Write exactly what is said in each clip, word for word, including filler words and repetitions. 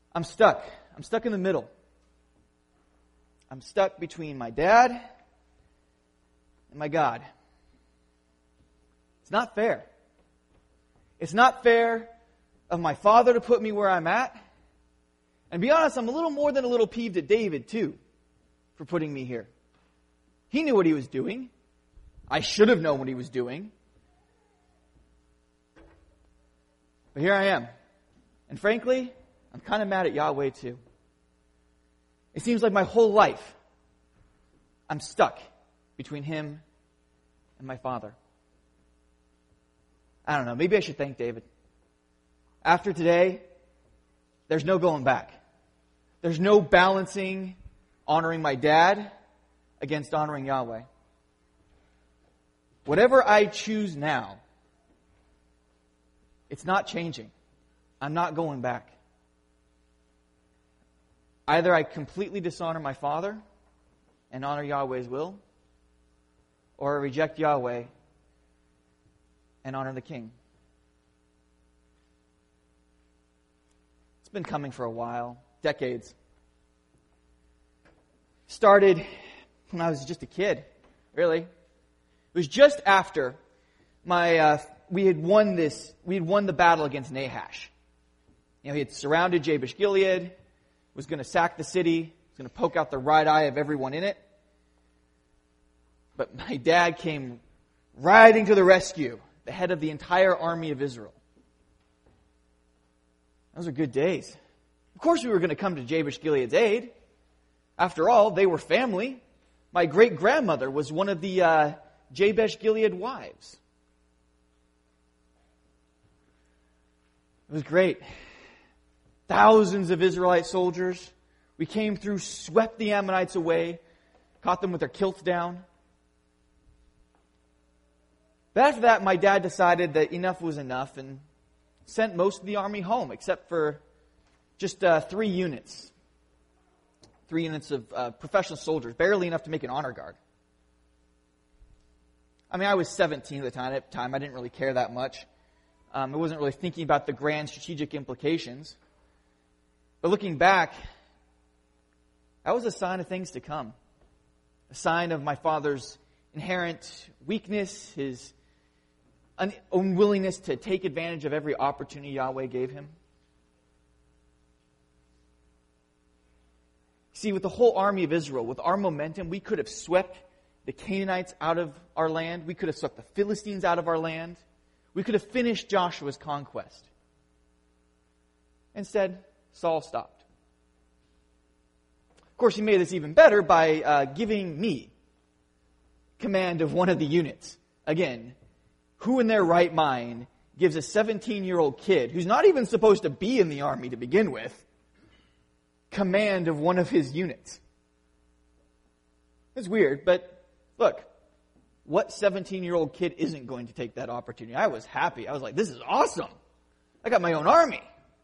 I'm stuck. I'm stuck in the middle. I'm stuck between my dad and my God. It's not fair. It's not fair of my father to put me where I'm at. And to be honest, I'm a little more than a little peeved at David, too, for putting me here. He knew what he was doing. I should have known what he was doing. But here I am. And frankly, I'm kind of mad at Yahweh, too. It seems like my whole life, I'm stuck between him and my father. I don't know, maybe I should thank David. After today, there's no going back. There's no balancing honoring my dad against honoring Yahweh. Whatever I choose now, it's not changing. I'm not going back. Either I completely dishonor my father and honor Yahweh's will, or I reject Yahweh and honor the king. It's been coming for a while, decades. Started when I was just a kid, really. It was just after my uh, we had won this, we had won the battle against Nahash. You know, he had surrounded Jabesh Gilead, was going to sack the city, was going to poke out the right eye of everyone in it. But my dad came riding to the rescue, the head of the entire army of Israel. Those are good days. Of course we were going to come to Jabesh Gilead's aid. After all, they were family. My great-grandmother was one of the uh, Jabesh Gilead wives. It was great. Thousands of Israelite soldiers. We came through, swept the Ammonites away, caught them with their kilts down. But after that, my dad decided that enough was enough and sent most of the army home, except for just uh, three units. Three units of uh, professional soldiers, barely enough to make an honor guard. I mean, I was seventeen at the time. At the time, I didn't really care that much. Um, I wasn't really thinking about the grand strategic implications. But looking back, that was a sign of things to come. A sign of my father's inherent weakness, his un- unwillingness to take advantage of every opportunity Yahweh gave him. See, with the whole army of Israel, with our momentum, we could have swept the Canaanites out of our land. We could have swept the Philistines out of our land. We could have finished Joshua's conquest. Instead, Saul stopped. Of course, he made this even better by uh, giving me command of one of the units. Again, who in their right mind gives a seventeen-year-old kid, who's not even supposed to be in the army to begin with, command of one of his units? It's weird, but look, what seventeen-year-old kid isn't going to take that opportunity? I was happy. I was like, this is awesome. I got my own army.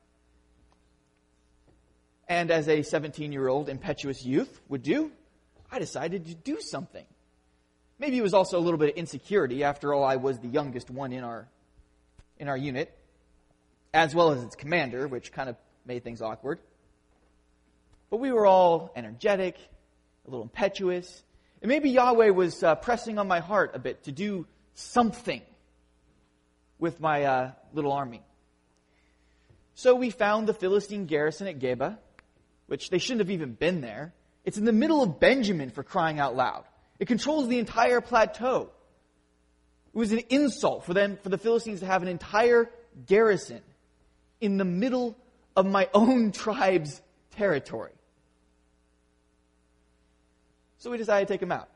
And as a seventeen-year-old impetuous youth would do, I decided to do something. Maybe it was also a little bit of insecurity. After all, I was the youngest one in our in our unit, as well as its commander, which kind of made things awkward. But we were all energetic, a little impetuous. And maybe Yahweh was uh, pressing on my heart a bit to do something with my uh, little army. So we found the Philistine garrison at Geba, which they shouldn't have even been there. It's in the middle of Benjamin, for crying out loud. It controls the entire plateau. It was an insult for them, for the Philistines to have an entire garrison in the middle of my own tribe's territory. So we decided to take them out.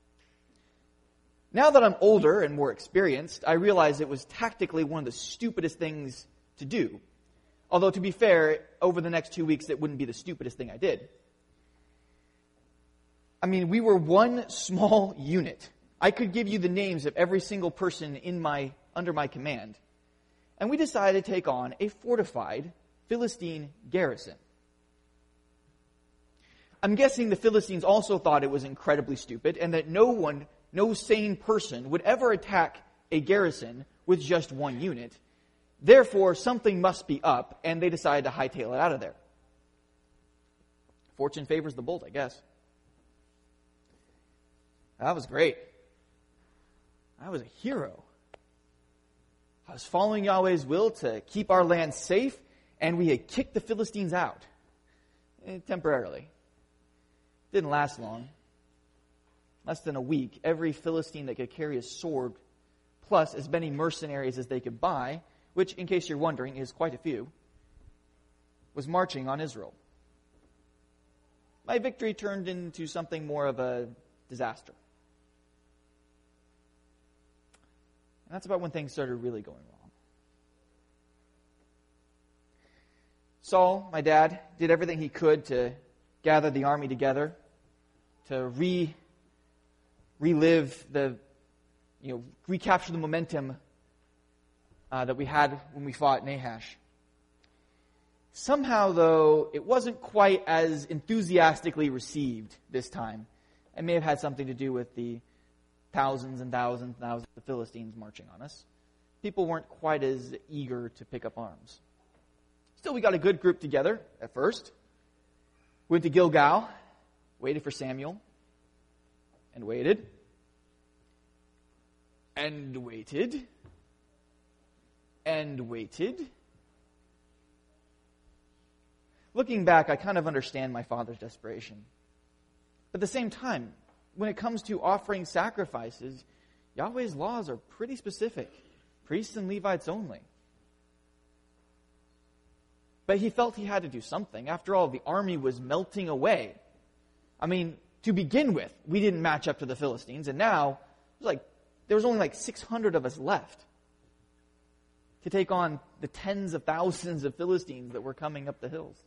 Now that I'm older and more experienced, I realize it was tactically one of the stupidest things to do. Although, to be fair, over the next two weeks, it wouldn't be the stupidest thing I did. I mean, we were one small unit. I could give you the names of every single person in my under my command. And we decided to take on a fortified Philistine garrison. I'm guessing the Philistines also thought it was incredibly stupid and that no one, no sane person would ever attack a garrison with just one unit. Therefore, something must be up, and they decided to hightail it out of there. Fortune favors the bold, I guess. That was great. I was a hero. I was following Yahweh's will to keep our land safe, and we had kicked the Philistines out. Eh, temporarily. Didn't last long. Less than a week, every Philistine that could carry a sword, plus as many mercenaries as they could buy, which, in case you're wondering, is quite a few, was marching on Israel. My victory turned into something more of a disaster. And that's about when things started really going wrong. Saul, my dad, did everything he could to gather the army together, to re relive the, you know, recapture the momentum uh, that we had when we fought Nahash. Somehow, though, it wasn't quite as enthusiastically received this time. It may have had something to do with the thousands and thousands and thousands of Philistines marching on us. People weren't quite as eager to pick up arms. Still, we got a good group together at first. Went to Gilgal, waited for Samuel, and waited, and waited, and waited. Looking back, I kind of understand my father's desperation. But at the same time, when it comes to offering sacrifices, Yahweh's laws are pretty specific. Priests and Levites only. But he felt he had to do something. After all, the army was melting away. I mean, to begin with, we didn't match up to the Philistines, and now it was like there was only like six hundred of us left to take on the tens of thousands of Philistines that were coming up the hills.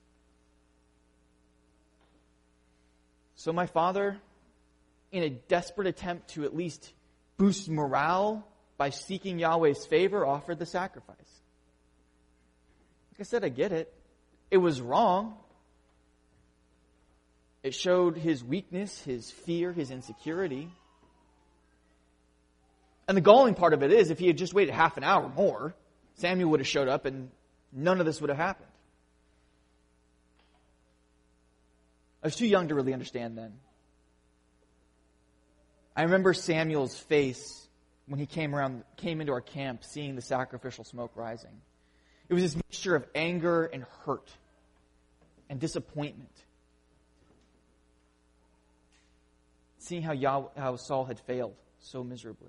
So my father, in a desperate attempt to at least boost morale by seeking Yahweh's favor, offered the sacrifice. Like I said, I get it. It was wrong. It showed his weakness, his fear, his insecurity. And the galling part of it is, if he had just waited half an hour more, Samuel would have showed up and none of this would have happened. I was too young to really understand then. I remember Samuel's face when he came around, came into our camp, seeing the sacrificial smoke rising. It was this mixture of anger and hurt and disappointment. Seeing how, Yah- how Saul had failed so miserably.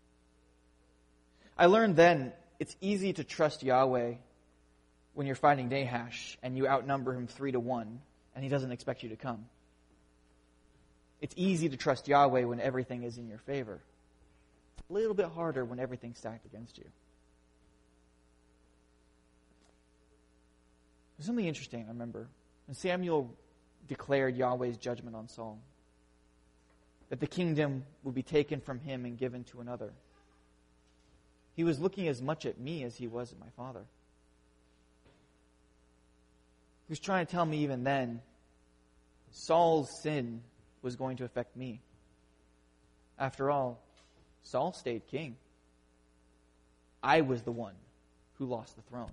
I learned then it's easy to trust Yahweh when you're fighting Nahash and you outnumber him three to one and he doesn't expect you to come. It's easy to trust Yahweh when everything is in your favor. It's a little bit harder when everything's stacked against you. There's something interesting, I remember. When Samuel declared Yahweh's judgment on Saul, that the kingdom would be taken from him and given to another, he was looking as much at me as he was at my father. He was trying to tell me even then, Saul's sin was going to affect me. After all, Saul stayed king. I was the one who lost the throne.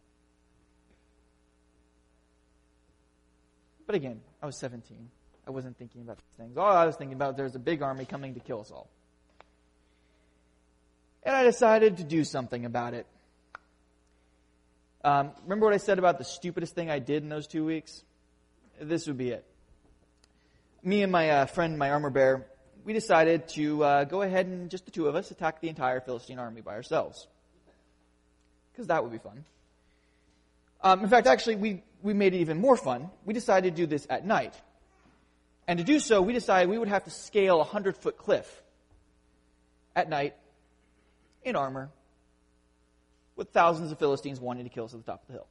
But again, I was seventeen. I wasn't thinking about these things. All I was thinking about, there's a big army coming to kill us all. And I decided to do something about it. Um, remember what I said about the stupidest thing I did in those two weeks? This would be it. Me and my uh, friend, my armor bearer, we decided to uh, go ahead and just the two of us attack the entire Philistine army by ourselves. Because that would be fun. Um, in fact, actually, we, we made it even more fun. We decided to do this at night. And to do so, we decided we would have to scale a hundred-foot cliff at night in armor with thousands of Philistines wanting to kill us at the top of the hill.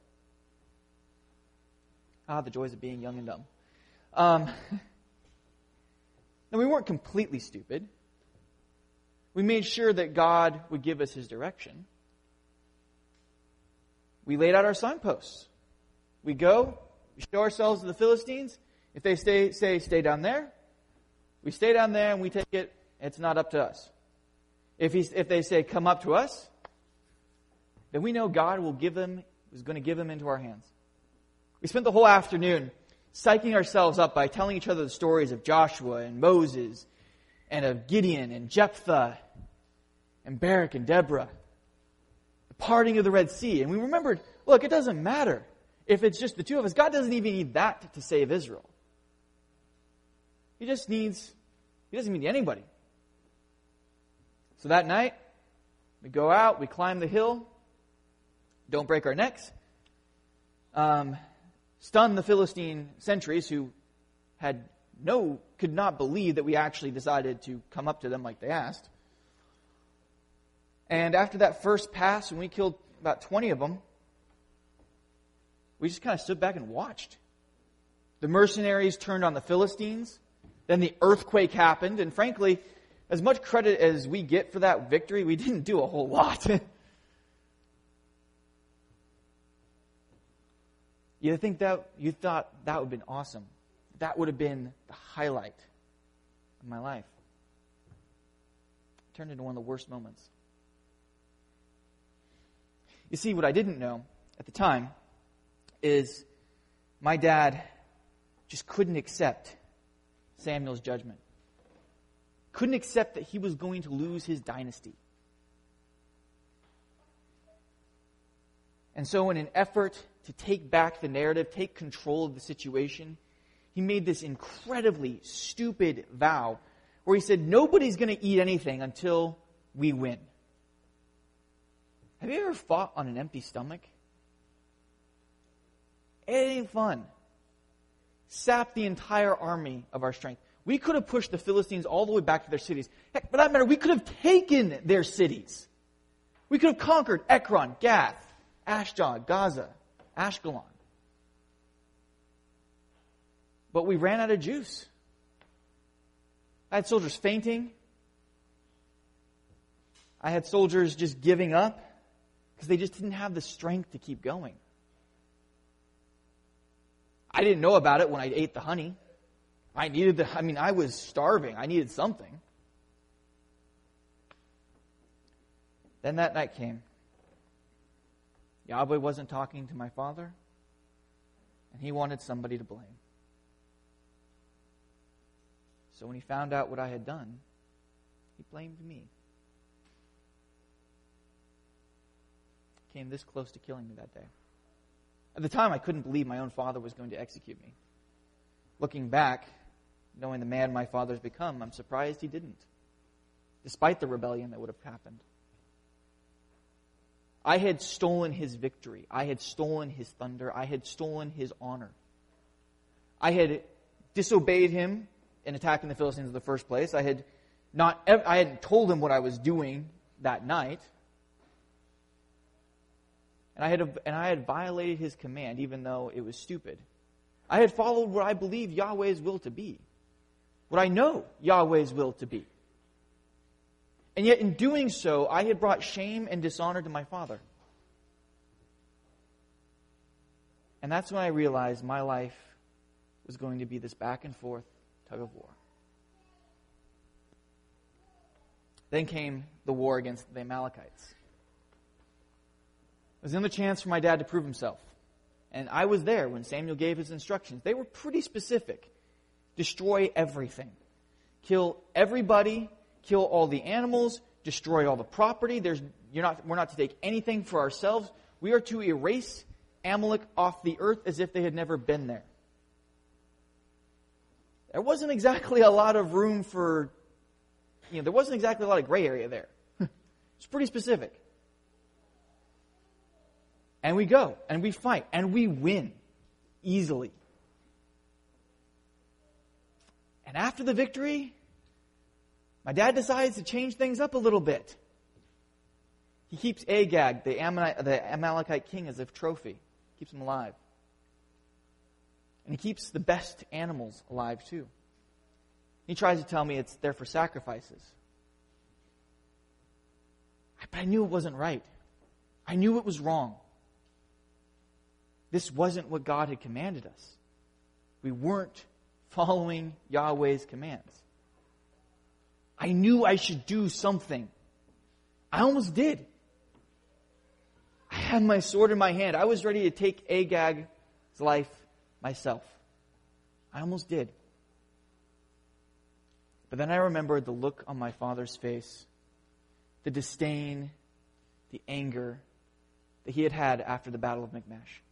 Ah, the joys of being young and dumb. Um, now, we weren't completely stupid. We made sure that God would give us his direction. We laid out our signposts. We go, we show ourselves to the Philistines. If they stay, say, stay down there, we stay down there and we take it. It's not up to us. If, he, if they say, come up to us, then we know God will give them, is going to give them into our hands. We spent the whole afternoon psyching ourselves up by telling each other the stories of Joshua and Moses and of Gideon and Jephthah and Barak and Deborah, the parting of the Red Sea. And we remembered, look, it doesn't matter if it's just the two of us. God doesn't even need that to save Israel. He just needs, he doesn't need anybody. So that night, we go out, we climb the hill, don't break our necks, um, stun the Philistine sentries who had no, could not believe that we actually decided to come up to them like they asked. And after that first pass, when we killed about twenty of them, we just kind of stood back and watched. The mercenaries turned on the Philistines. Then the earthquake happened. And frankly, as much credit as we get for that victory, we didn't do a whole lot. You think that you thought that would have been awesome. That would have been the highlight of my life. It turned into one of the worst moments. You see, what I didn't know at the time is my dad just couldn't accept Samuel's judgment. Couldn't accept that he was going to lose his dynasty. And so in an effort to take back the narrative, take control of the situation, he made this incredibly stupid vow where he said, nobody's going to eat anything until we win. Have you ever fought on an empty stomach? It ain't fun. Sapped the entire army of our strength. We could have pushed the Philistines all the way back to their cities. Heck, for that matter, we could have taken their cities. We could have conquered Ekron, Gath, Ashdod, Gaza, Ashkelon. But we ran out of juice. I had soldiers fainting. I had soldiers just giving up because they just didn't have the strength to keep going. I didn't know about it when I ate the honey. I needed the, I mean, I was starving. I needed something. Then that night came. Yahweh wasn't talking to my father, and he wanted somebody to blame. So when he found out what I had done, he blamed me. Came this close to killing me that day. At the time, I couldn't believe my own father was going to execute me. Looking back, knowing the man my father's become, I'm surprised he didn't, despite the rebellion that would have happened. I had stolen his victory. I had stolen his thunder. I had stolen his honor. I had disobeyed him in attacking the Philistines in the first place. I had not. I hadn't told him what I was doing that night. And I had and I had violated his command, even though it was stupid. I had followed what I believe Yahweh's will to be, what I know Yahweh's will to be. And yet in doing so, I had brought shame and dishonor to my father. And that's when I realized my life was going to be this back and forth tug of war. Then came the war against the Amalekites. It was another chance for my dad to prove himself. And I was there when Samuel gave his instructions. They were pretty specific. Destroy everything. Kill everybody. Kill all the animals. Destroy all the property. There's, you're not, we're not to take anything for ourselves. We are to erase Amalek off the earth as if they had never been there. There wasn't exactly a lot of room for, you know, there wasn't exactly a lot of gray area there. It's pretty specific. And we go, and we fight, and we win easily. And after the victory, my dad decides to change things up a little bit. He keeps Agag, the Ammonite, the Amalekite king, as a trophy. Keeps him alive. And he keeps the best animals alive too. He tries to tell me it's there for sacrifices. But I knew it wasn't right. I knew it was wrong. This wasn't what God had commanded us. We weren't following Yahweh's commands. I knew I should do something. I almost did. I had my sword in my hand. I was ready to take Agag's life myself. I almost did. But then I remembered the look on my father's face, the disdain, the anger that he had had after the Battle of Michmash.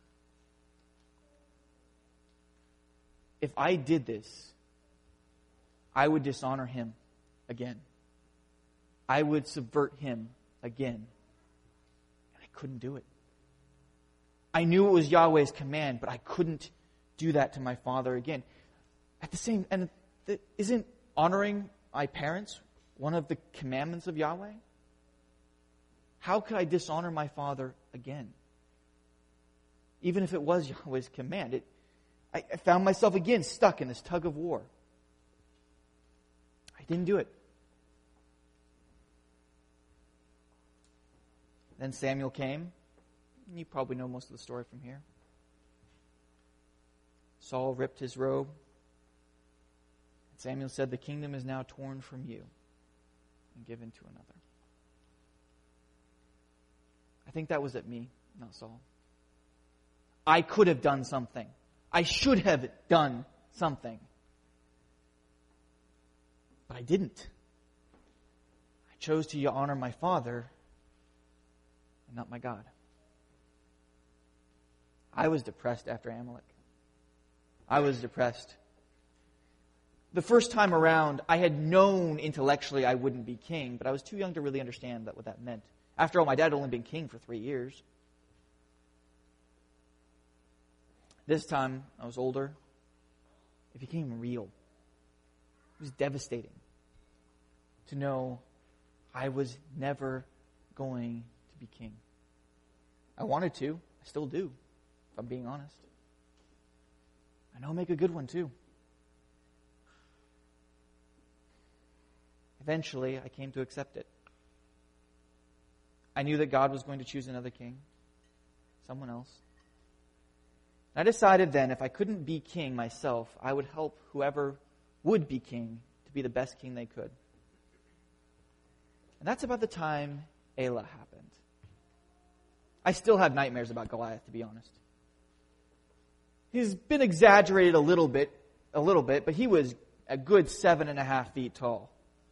If I did this, I would dishonor him again. I would subvert him again. And I couldn't do it. I knew it was Yahweh's command, but I couldn't do that to my father again. At the same, and isn't honoring my parents one of the commandments of Yahweh? How could I dishonor my father again? Even if it was Yahweh's command. It, I, I found myself again stuck in this tug of war. I didn't do it. Then Samuel came. You probably know most of the story from here. Saul ripped his robe. Samuel said, "The kingdom is now torn from you and given to another." I think that was at me, not Saul. I could have done something. I should have done something. But I didn't. I chose to honor my father and not my God. I was depressed after Amalek. I was depressed. The first time around, I had known intellectually I wouldn't be king, but I was too young to really understand that what that meant. After all, my dad had only been king for three years. This time, I was older. It became real. It was devastating to know I was never going to be king. I wanted to. I still do, if I'm being honest. I know I'll make a good one, too. Eventually, I came to accept it. I knew that God was going to choose another king, someone else. I decided then, if I couldn't be king myself, I would help whoever would be king to be the best king they could. And that's about the time Elah happened. I still have nightmares about Goliath, to be honest. He's been exaggerated a little bit, a little bit, but he was a good seven and a half feet tall.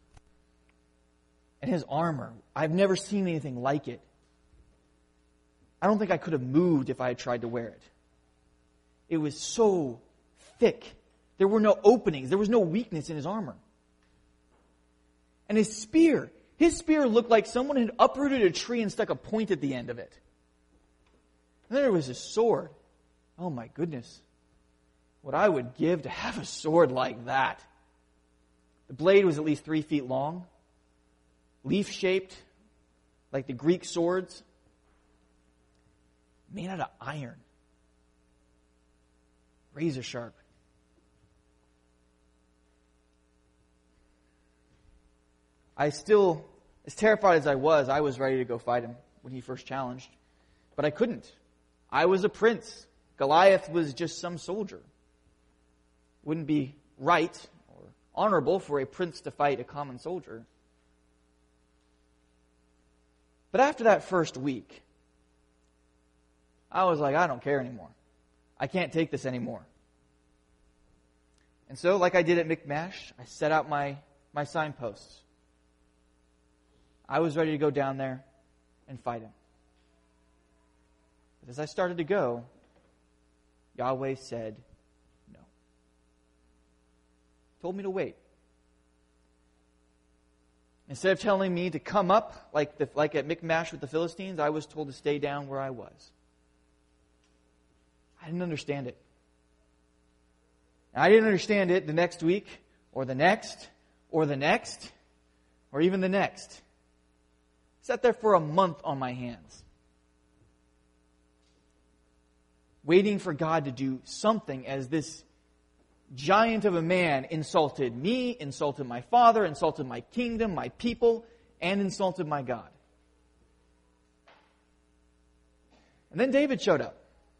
And his armor, I've never seen anything like it. I don't think I could have moved if I had tried to wear it. It was so thick. There were no openings. There was no weakness in his armor. And his spear, his spear looked like someone had uprooted a tree and stuck a point at the end of it. And then there was his sword. Oh my goodness. What I would give to have a sword like that. The blade was at least three feet long. Leaf-shaped, like the Greek swords. Made out of iron. Razor sharp. I still, as terrified as I was, I was ready to go fight him when he first challenged. But I couldn't. I was a prince. Goliath was just some soldier. Wouldn't be right or honorable for a prince to fight a common soldier. But after that first week, I was like, I don't care anymore. I can't take this anymore. And so, like I did at Michmash, I set out my, my signposts. I was ready to go down there and fight him. But as I started to go, Yahweh said no. He told me to wait. Instead of telling me to come up like the, like at Michmash with the Philistines, I was told to stay down where I was. I didn't understand it. I didn't understand it the next week, or the next, or the next, or even the next. I sat there for a month on my hands, waiting for God to do something as this giant of a man insulted me, insulted my father, insulted my kingdom, my people, and insulted my God. And then David showed up.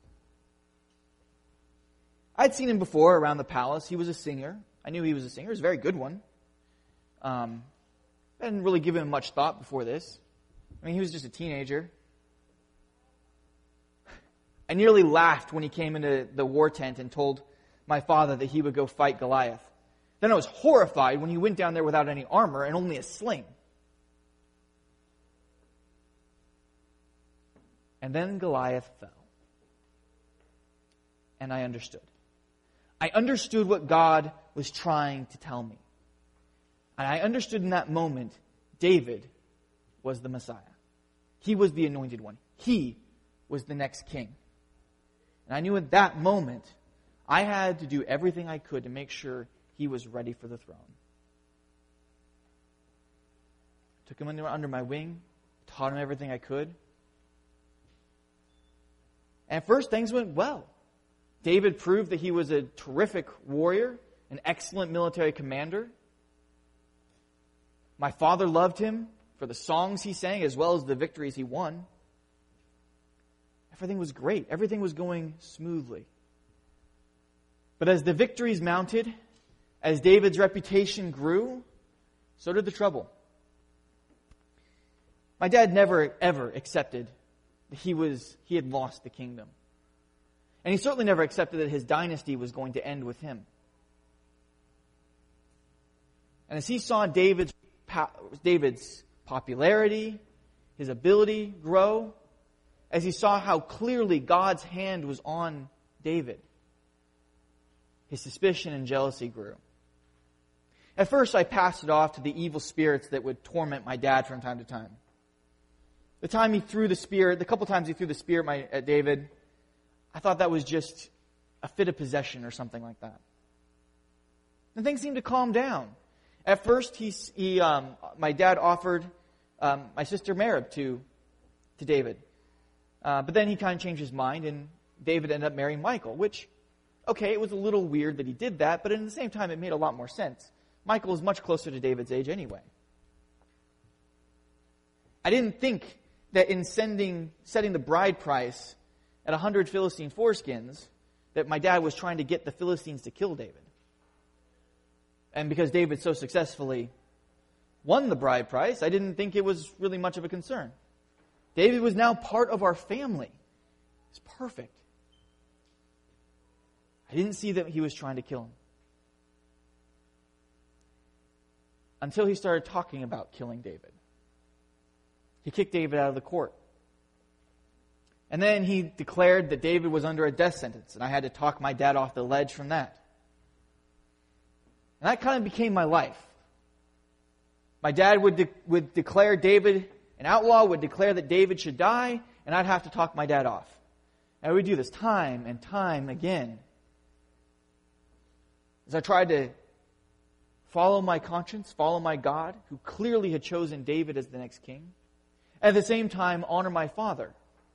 I'd seen him before around the palace. He was a singer. I knew he was a singer. He was a very good one. Um, I hadn't really given him much thought before this. I mean, he was just a teenager. I nearly laughed when he came into the war tent and told my father that he would go fight Goliath. Then I was horrified when he went down there without any armor and only a sling. And then Goliath fell. And I understood. I understood what God was trying to tell me. And I understood in that moment, David was the Messiah. He was the anointed one. He was the next king. And I knew at that moment, I had to do everything I could to make sure he was ready for the throne. Took him under, under my wing, taught him everything I could. And at first, things went well. David proved that he was a terrific warrior, an excellent military commander. My father loved him for the songs he sang as well as the victories he won. Everything was great. Everything was going smoothly. But as the victories mounted, as David's reputation grew, so did the trouble. My dad never, ever accepted that he was he had lost the kingdom. And he certainly never accepted that his dynasty was going to end with him. And as he saw David's, David's popularity, his ability grow, as he saw how clearly God's hand was on David, his suspicion and jealousy grew. At first, I passed it off to the evil spirits that would torment my dad from time to time. The time he threw the spear, the couple times he threw the spear at, my, at David, I thought that was just a fit of possession or something like that. And things seemed to calm down. At first, he, he um, my dad offered um, my sister Merab to, to David. Uh, but then he kind of changed his mind, and David ended up marrying Michal, which, okay, it was a little weird that he did that, but at the same time, it made a lot more sense. Michal was much closer to David's age anyway. I didn't think that in sending, setting the bride price at a hundred Philistine foreskins, that my dad was trying to get the Philistines to kill David. And because David so successfully won the bride price, I didn't think it was really much of a concern. David was now part of our family. It's perfect. I didn't see that he was trying to kill him. Until he started talking about killing David. He kicked David out of the court. And then he declared that David was under a death sentence, and I had to talk my dad off the ledge from that. And that kind of became my life. My dad would de- would declare David an outlaw, would declare that David should die, and I'd have to talk my dad off. And I would do this time and time again. As I tried to follow my conscience, follow my God, who clearly had chosen David as the next king, at the same time honor my father.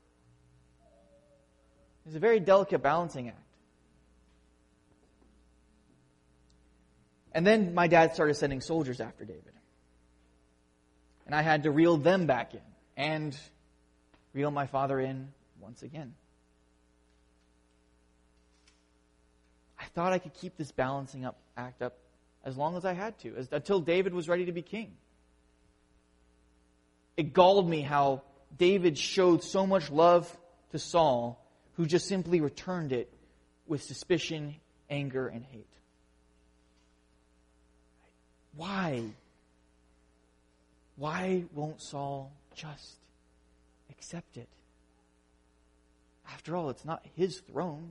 It's a very delicate balancing act. And then my dad started sending soldiers after David. And I had to reel them back in and reel my father in once again. I thought I could keep this balancing up act up as long as I had to, as, until David was ready to be king. It galled me how David showed so much love to Saul, who just simply returned it with suspicion, anger, and hate. Why? Why won't Saul just accept it? After all, it's not his throne.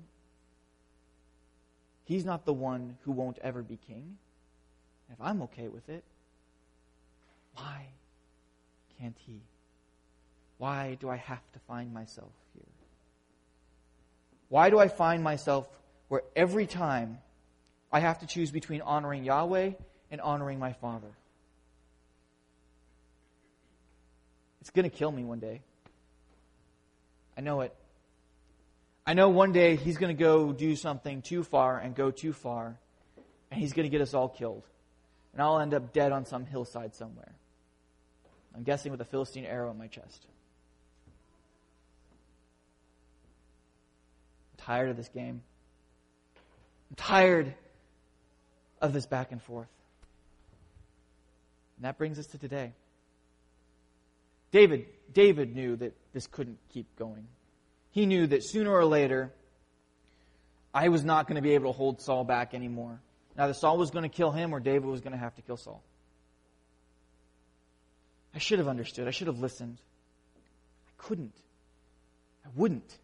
He's not the one who won't ever be king. If I'm okay with it, why can't he? Why do I have to find myself here? Why do I find myself where every time I have to choose between honoring Yahweh and honoring my father? It's going to kill me one day. I know it. I know one day he's going to go do something too far and go too far, and he's going to get us all killed. And I'll end up dead on some hillside somewhere. I'm guessing with a Philistine arrow in my chest. I'm tired of this game. I'm tired of this back and forth. And that brings us to today. David, David knew that this couldn't keep going. He knew that sooner or later, I was not going to be able to hold Saul back anymore. Neither Saul was going to kill him or David was going to have to kill Saul. I should have understood. I should have listened. I couldn't. I wouldn't.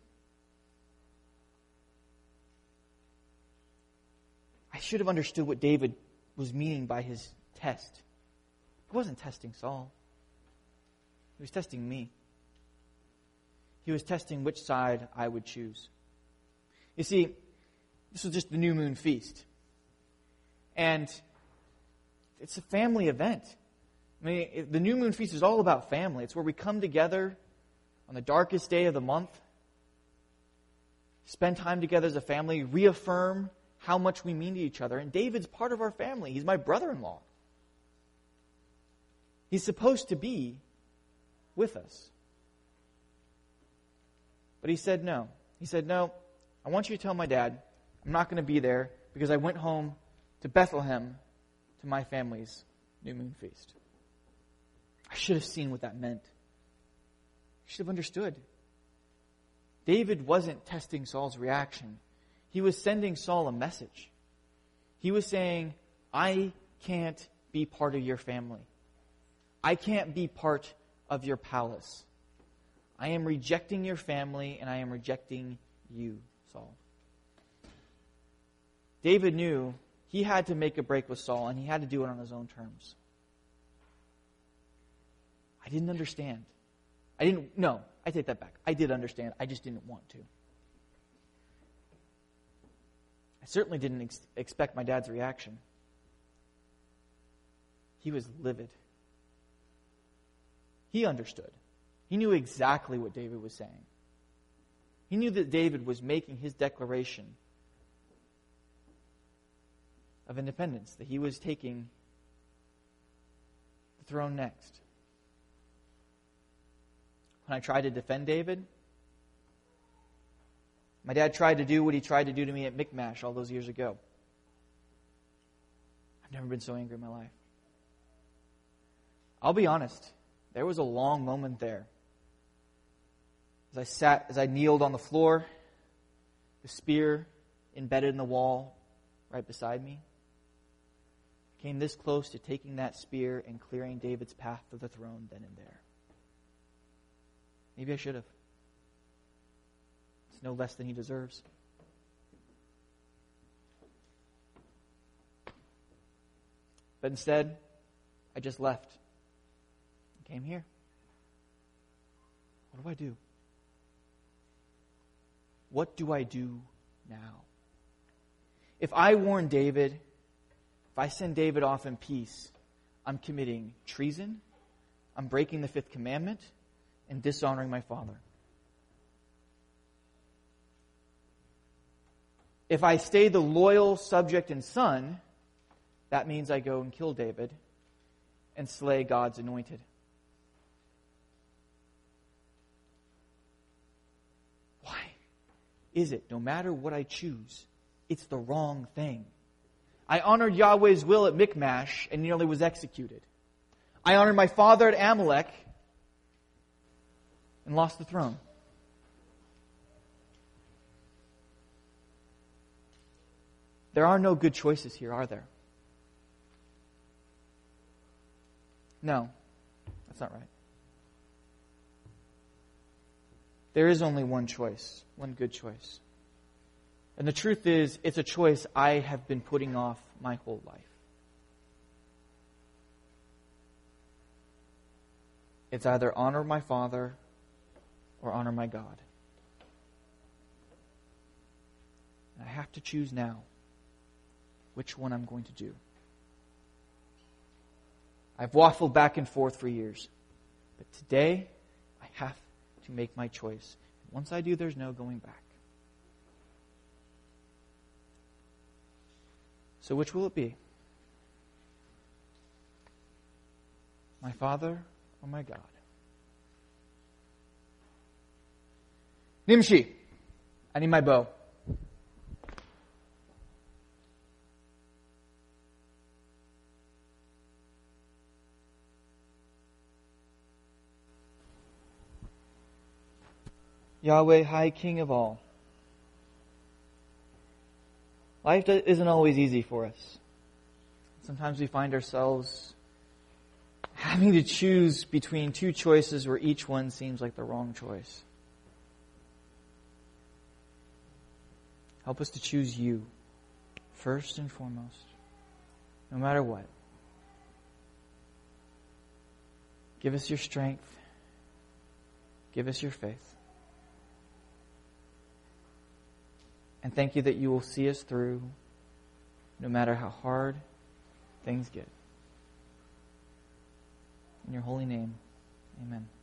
I should have understood what David was meaning by his test. He wasn't testing Saul. He was testing me. He was testing which side I would choose. You see, this was just the new moon feast. And it's a family event. I mean, the new moon feast is all about family. It's where we come together on the darkest day of the month, spend time together as a family, reaffirm how much we mean to each other. And David's part of our family. He's my brother-in-law. He's supposed to be with us. But he said no. He said, no, I want you to tell my dad I'm not going to be there because I went home to Bethlehem to my family's new moon feast. I should have seen what that meant. I should have understood. David wasn't testing Saul's reaction. He was sending Saul a message. He was saying, I can't be part of your family. I can't be part of your palace. I am rejecting your family and I am rejecting you, Saul. David knew he had to make a break with Saul and he had to do it on his own terms. I didn't understand. I didn't, no, I take that back. I did understand. I just didn't want to. I certainly didn't ex- expect my dad's reaction. He was livid. He understood. He knew exactly what David was saying. He knew that David was making his declaration of independence, that he was taking the throne next. When I tried to defend David, my dad tried to do what he tried to do to me at Michmash all those years ago. I've never been so angry in my life. I'll be honest, there was a long moment there. As I sat, as I kneeled on the floor, the spear embedded in the wall right beside me, I came this close to taking that spear and clearing David's path to the throne then and there. Maybe I should have. It's no less than he deserves. But instead, I just left and came here. What do I do? What do I do now? If I warn David, if I send David off in peace, I'm committing treason, I'm breaking the fifth commandment, and dishonoring my father. If I stay the loyal subject and son, that means I go and kill David and slay God's anointed. Why is it, no matter what I choose, it's the wrong thing? I honored Yahweh's will at Michmash and nearly was executed. I honored my father at Amalek and lost the throne. There are no good choices here, are there? No, that's not right. There is only one choice, one good choice. And the truth is, it's a choice I have been putting off my whole life. It's either honor my father or honor my God. And I have to choose now which one I'm going to do. I've waffled back and forth for years. But today, I have to make my choice. Once I do, there's no going back. So which will it be? My father or my God? Nimshi, I need my bow. Yahweh, High King of all, Life isn't always easy for us. Sometimes we find ourselves having to choose between two choices where each one seems like the wrong choice. Help us to choose you first and foremost, no matter what. Give us your strength. Give us your faith. And thank you that you will see us through no matter how hard things get. In your holy name, amen.